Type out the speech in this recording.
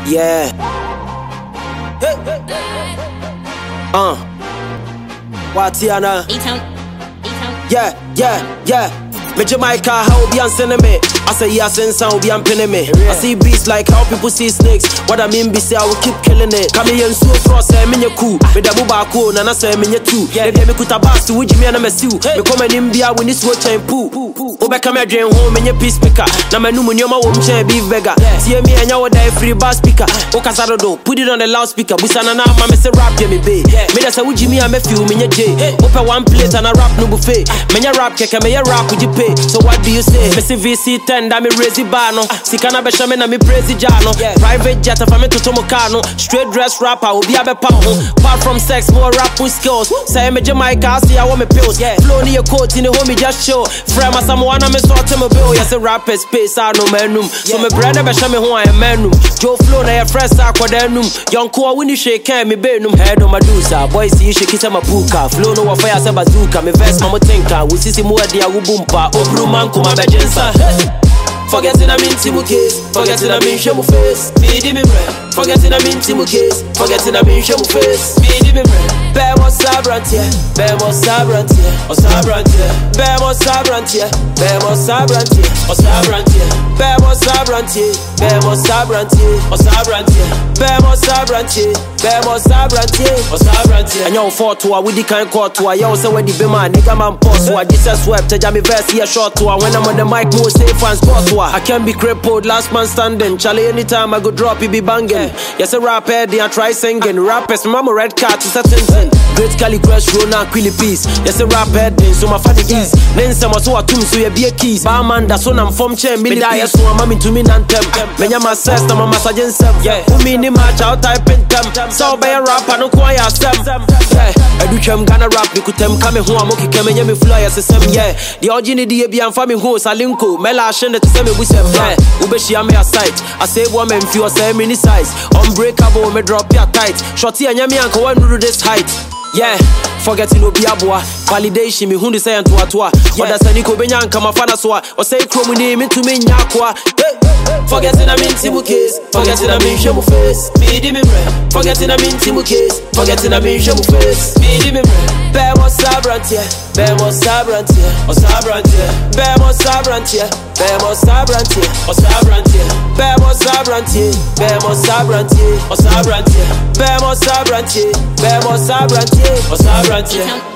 Yeah. Watiana. Yeah. Me Jamaica, how be on me. I say yes and sound be on pinning me. I see beasts like how people see snakes. What I mean be say I will keep killing it. Come here and so cross say me cool. Me da buba cool, nana say me too. Yeah, me kuta bass with me and me stew. Me come in India when this watch and poo. Obe come here drain home in your peace speaker. Na me no money on my home chair beef beggar. See me and you die free bass speaker. Okasado do, put it on the loudspeaker. Busana na ma me say rap me be. Me da say with me and me feel me J. Open one plate and a rap no buffet. Me rap keke me rap with you pay. So what do you say? Me see VC10 da me raise bar no. Sikana be shame na me praise jano. Private jet for me to Tomokano. Straight dress rapper obi a be pa ho. Apart from sex more rap with skills. Say me Jamaica see I want me pills. Flow in your coat in the home just show. Frame as someone me sort to me bill. Yes a rapper space I no menum. So me brother be shame ho I menum. Joe flow na your fresh aquadenum. Young cool when you shake me benum. Head on Medusa. Boy see you shake it my puka. Flow no fire say bazooka. Me verse mama tinka. We see more dia ubumpa. Obruman kuma bejensa. Forgetting I'm in Timu case, forgetting I'm in Shemu face. Me di me bread. Forgetting I'm in Timu case, forgetting I'm in Shemu face. Me di me bread. Bemo sabrantie, bemo sabrantie, o sabrantie. Bemo sabrantie, bemo sabrantie, o sabrantie. Bemo sabrantie, bemo sabrantie, o sabrantie. Bemo sabrantie, bemo sabrantie, o sabrantie. And you fought to a with the kind court to a yo say where the bema nigga man post to a Jesus swept to jam me verse here short to a when I'm on the mic more safe and sport to I can't be crippled, last man standing. Charlie, anytime I go drop, you be banging. Yes, a rap head, I try singing. Rappers, mama red cat, it's a tintin. Great Cali Crush, Rona, Quilly Peace. Yes, a rap head, so my father keys. Then some so a tomb, so you be a keys. Barman, that's when I'm from Chen, me die, so I'm mammy to me, nantem. When you're my sister, I'm a massage and some. Yeah, who mean the match, I'll type in them. So by a rap, I don't quite ask them. Yeah, I do chum gonna rap, you could tell me coming home, I'm okay, coming, me fly as a sem. Yeah, the original be and family host, Alinko, Mela, Shen, to send me with them. Yeah, Ubeshi, I'm a sight. I save one man, few, say mini size. Unbreakable, me drop your tight. Shorty and Yami uncle, one do this height. Yeah, forgetting no be a boy. Validation, me who say and to a toa. But that's a Nico Benyan, come a fan as well. Or say, Chrome name into me, Yakwa. Forgetting I'm in Timu case, forgetting I'm in Shemu face. Me di me bread. Forgetting I'm in Timu case, forgetting I'm in Shemu face. Me di me bread. Bemo sabrantie, bemo sabrantie, o sabrantie. Bemo sabrantie, bemo sabrantie, o sabrantie. Bemo sabrantie, bemo sabrantie, o sabrantie. Bemo sabrantie, bemo sabrantie, o sabrantie.